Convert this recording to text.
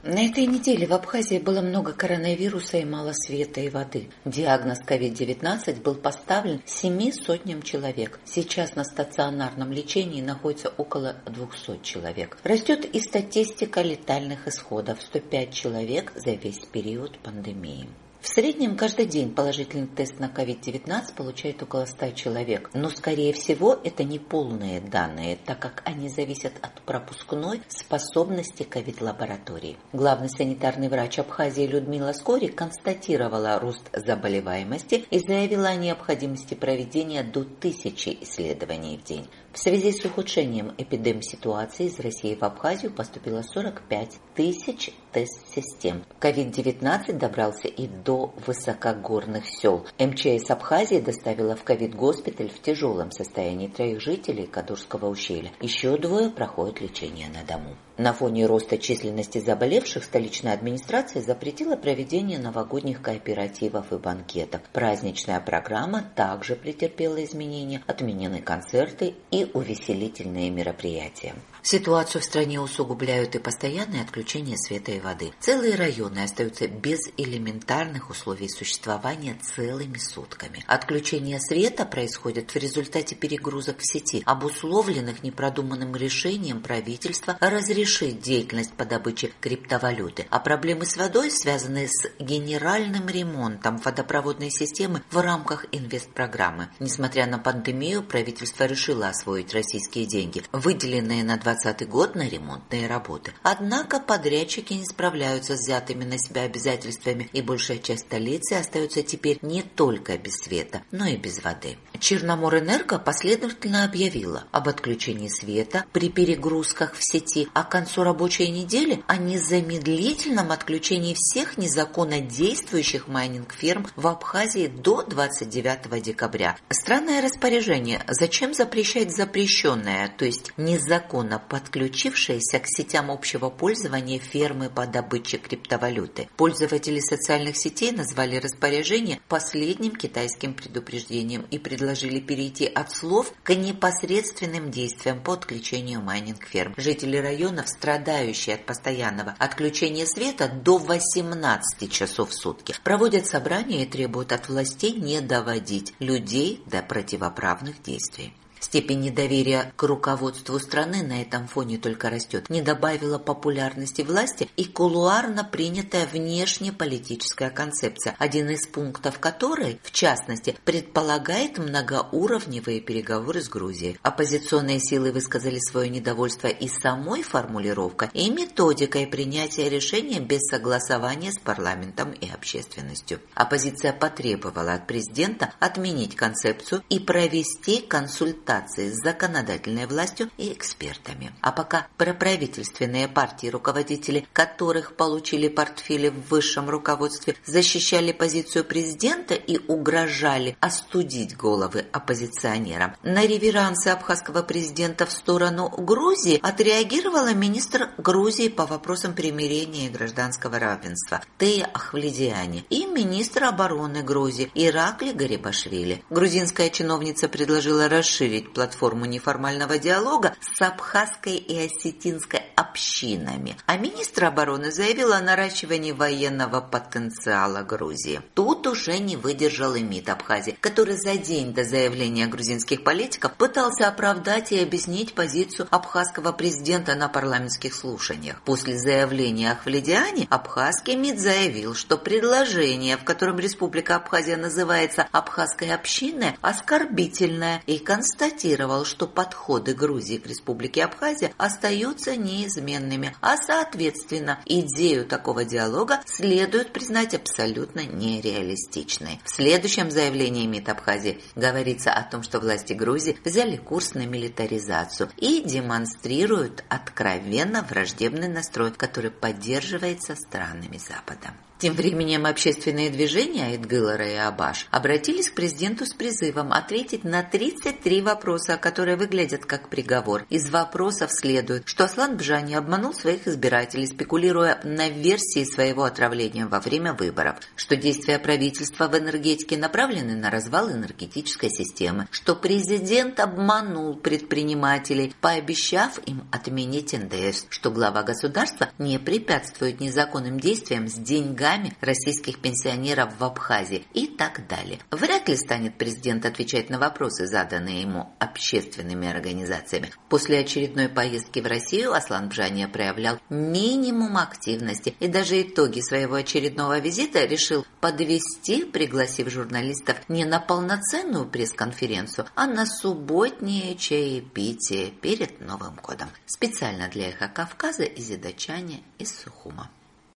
На этой неделе в Абхазии было много коронавируса и мало света и воды. Диагноз COVID-19 был поставлен 7 сотням человек. Сейчас на стационарном лечении находится около 200 человек. Растет и статистика летальных исходов – 105 человек за весь период пандемии. В среднем каждый день положительный тест на COVID-19 получает около 100 человек, но, скорее всего, это не полные данные, так как они зависят от пропускной способности COVID-лаборатории. Главный санитарный врач Абхазии Людмила Скорик констатировала рост заболеваемости и заявила о необходимости проведения до 1000 исследований в день. В связи с ухудшением эпидемситуации из России в Абхазию поступило 45 тысяч тест-систем. COVID-19 добрался и до высокогорных сел. МЧС Абхазии доставила в ковид-госпиталь в тяжелом состоянии 3 жителей Кадурского ущелья. Еще 2 проходят лечение на дому. На фоне роста численности заболевших столичная администрация запретила проведение новогодних кооперативов и банкетов. Праздничная программа также претерпела изменения, отменены концерты и увеселительные мероприятия. Ситуацию в стране усугубляют и постоянные отключения света и воды. Целые районы остаются без элементарных условий существования целыми сутками. Отключение света происходит в результате перегрузок в сети, обусловленных непродуманным решением правительства разрешить деятельность по добыче криптовалюты. А проблемы с водой связаны с генеральным ремонтом водопроводной системы в рамках инвестпрограммы. Несмотря на пандемию, правительство решило освоить российские деньги, выделенные на 2020 год на ремонтные работы. Однако подрядчики не справляются с взятыми на себя обязательствами, и большая часть столицы остается теперь не только без света, но и без воды. Черноморэнерго последовательно объявила об отключении света при перегрузках в сети, а к концу рабочей недели о незамедлительном отключении всех незаконно действующих майнинг-ферм в Абхазии до 29 декабря. Странное распоряжение. Зачем запрещать запрещенное, то есть незаконно подключившиеся к сетям общего пользования фермы по добыче криптовалюты? Пользователи социальных сетей назвали распоряжение последним китайским предупреждением и предложили перейти от слов к непосредственным действиям по отключению майнинг-ферм. Жители районов, страдающие от постоянного отключения света до 18 часов в сутки, проводят собрания и требуют от властей не доводить людей до противоправных действий. Степень недоверия к руководству страны на этом фоне только растет. Не добавила популярности власти и кулуарно принятая внешнеполитическая концепция, один из пунктов которой, в частности, предполагает многоуровневые переговоры с Грузией. Оппозиционные силы высказали свое недовольство и самой формулировкой, и методикой принятия решения без согласования с парламентом и общественностью. Оппозиция потребовала от президента отменить концепцию и провести консультации с законодательной властью и экспертами. А пока проправительственные партии, руководители которых получили портфели в высшем руководстве, защищали позицию президента и угрожали остудить головы оппозиционерам, на реверансы абхазского президента в сторону Грузии отреагировала министр Грузии по вопросам примирения и гражданского равенства Тея Ахвледиани и министр обороны Грузии Иракли Гарибашвили. Грузинская чиновница предложила расширить платформу неформального диалога с абхазской и осетинской общинами, а министр обороны заявил о наращивании военного потенциала Грузии. Тут уже не выдержал и МИД Абхазии, который за день до заявления грузинских политиков пытался оправдать и объяснить позицию абхазского президента на парламентских слушаниях. После заявления Ахвледиани абхазский МИД заявил, что предложение, в котором Республика Абхазия называется абхазской общиной, оскорбительное, и констатировал, что подходы Грузии к Республике Абхазия остаются неизменными, а соответственно идею такого диалога следует признать абсолютно нереалистичной. В следующем заявлении МИД Абхазии говорится о том, что власти Грузии взяли курс на милитаризацию и демонстрируют откровенно враждебный настрой, который поддерживается странами Запада. Тем временем общественные движения Айтгылара и Абаш обратились к президенту с призывом ответить на 33 вопроса, которые выглядят как приговор. Из вопросов следует, что Аслан Бжани обманул своих избирателей, спекулируя на версии своего отравления во время выборов, что действия правительства в энергетике направлены на развал энергетической системы, что президент обманул предпринимателей, пообещав им отменить НДС, что глава государства не препятствует незаконным действиям с деньгами российских пенсионеров в Абхазии и так далее. Вряд ли станет президент отвечать на вопросы, заданные ему общественными организациями. После очередной поездки в Россию Аслан Бжани проявлял минимум активности и даже итоги своего очередного визита решил подвести, пригласив журналистов не на полноценную пресс-конференцию, а на субботнее чаепитие перед Новым годом. Специально для «Эхо Кавказа» из Идачани из Сухума.